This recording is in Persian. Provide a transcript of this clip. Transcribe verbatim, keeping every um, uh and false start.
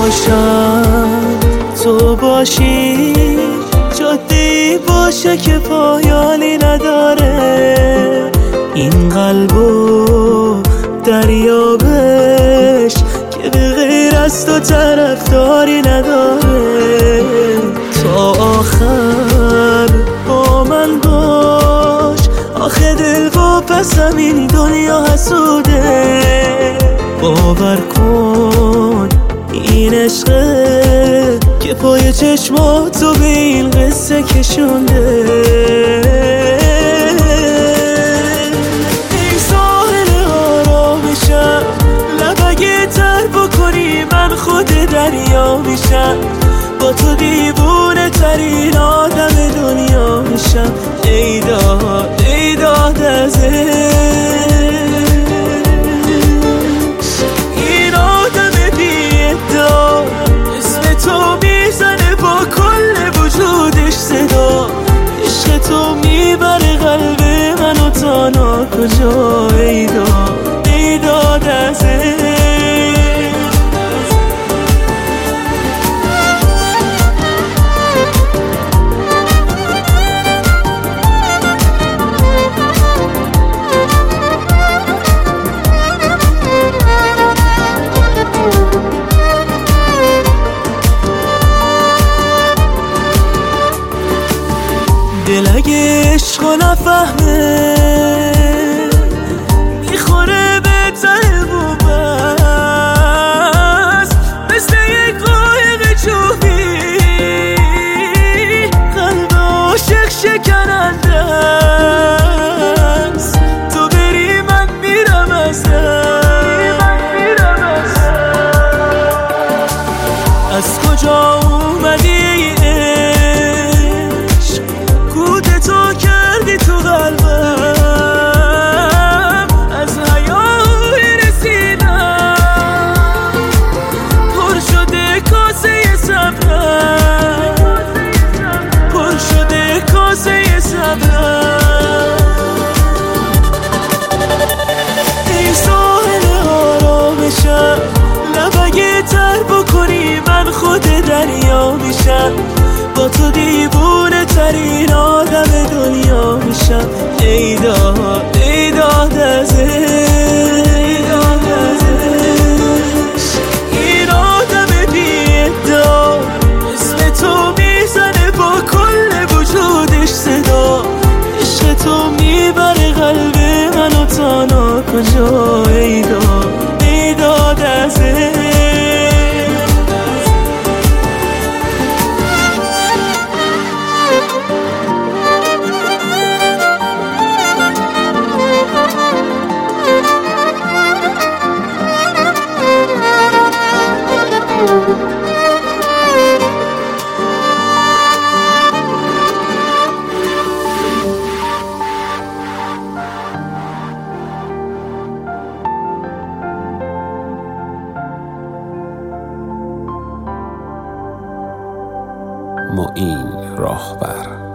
باشم تو باشی، جاده‌ای باشه که پایانی نداره. این قلبو دریابش که به غیر از تو طرفداری نداره. تا آخر با من باش، آخه دل و پسم این دنیا حسوده. باور کن این عشقه که پای چشماتو به این قصه کشونده. ای ساحل آرامشم، لب اگه تر بکنی من خود دریا میشم. با تو دیوونه ترین آدم دنیا میشم. ای داد ای داد از این آدم بی ادعا، اسم تو میزنه با کل وجودش صدا. عشق تو میبره قلب منو تا ناکجا. ای داد ای داد از دل اگه عشقو نفهمه میخوره به ته بومست، مثل یک قایق چوبی قلب عاشق شکننده است. تو بری من میرم از از کجا اومدی تو کردی تو قلبم، از حیاهوی رسیدم پر شده کاسه صبرم، پر شده کاسه صبرم. ای ساحل آرامشم، لب اگه تر بکنی من خود دریا میشم. با تو دیوونه ترین آدم دنیا میشم. ای داد ای داد از این آدم بی ادعا، اسم تو میزنه با کل وجودش صدا. عشق تو میبره قلب منو تا ناکجا. ای داد ای داد از معین راهبر.